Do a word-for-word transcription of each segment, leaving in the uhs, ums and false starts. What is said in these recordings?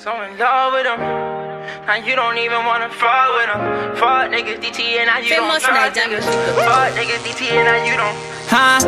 So in love with them, now you don't even wanna fuck with them. Fuck niggas D T and now you Famous don't trust Nigerian. niggas. Fuck niggas D T and now you don't. Huh?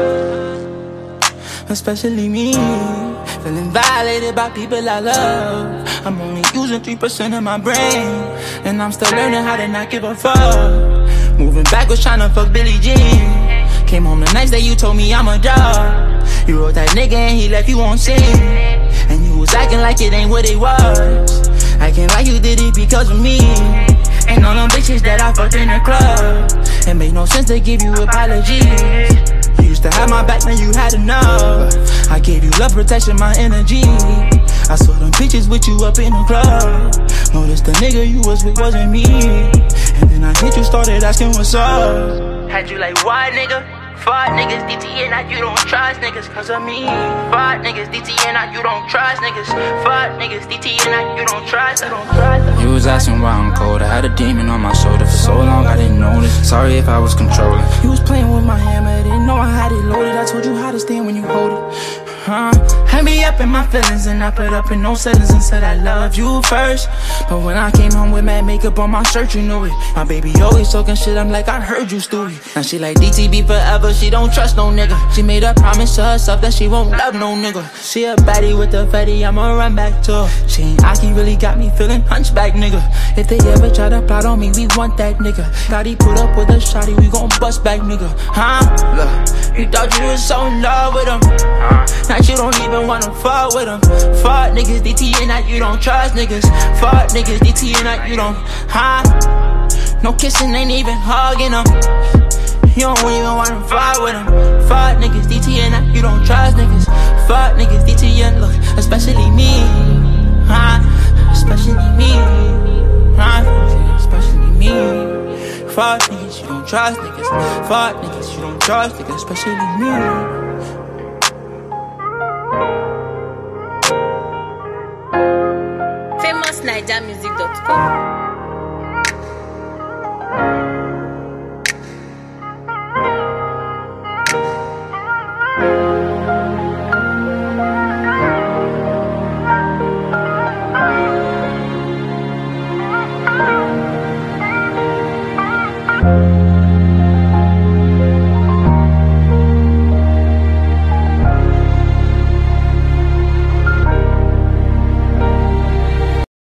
Especially me, feeling violated by people I love. I'm only using three percent of my brain, and I'm still learning how to not give a fuck. Moving backwards trying to fuck Billie Jean. Came home the next day you told me I'm a dog. You wrote that nigga and he left you on scene. And you was acting like it ain't what it was. Acting like you did it because of me. Ain't all them bitches that I fucked in the club. It made no sense to give you apologies. You used to have my back, now you had enough. I gave you love, protection, my energy. I saw them bitches with you up in the club. Noticed the nigga you was with wasn't me. And then I hit you, started asking what's up. Had you like, why nigga? Fuck niggas D T and now you don't trust niggas cause of me. Fuck niggas D T and now you don't trust niggas. Fuck niggas D T and now you don't trust. I don't trust. You was asking why I'm cold. I had a demon on my shoulder for so long I didn't notice. Sorry if I was controlling. You was playing with my hammer, didn't know I had it loaded. I told you how to stand when you hold it. Huh? Had me up in my feelings and I put up in no settings and said I loved you first. But when I came home with mad makeup on my shirt, you knew it. My baby always talking shit, I'm like, I heard you, Stewie. Now she like D T B forever, she don't trust no nigga. She made a promise to herself that she won't love no nigga. She a baddie with the fatty, I'ma run back to her. She ain't Aki, really got me feeling hunchback nigga. If they ever try to plot on me, we want that nigga. Gotti put up with a shawty, we gon' bust back nigga. Huh? Look, you thought you was so in love with him. Now you don't even wanna fuck with them. Fuck niggas D T and now you don't trust niggas. Fuck niggas D T and now you don't. Huh? No kissing, ain't even hugging them. You don't even wanna fuck with them. Fuck niggas D T and now you don't trust niggas. Fuck niggas D T and look, especially me. Huh? Especially me. Huh? Especially me. Fuck niggas, you don't trust niggas. Fuck niggas, you don't trust niggas. Especially me. famous niger music dot com. Thank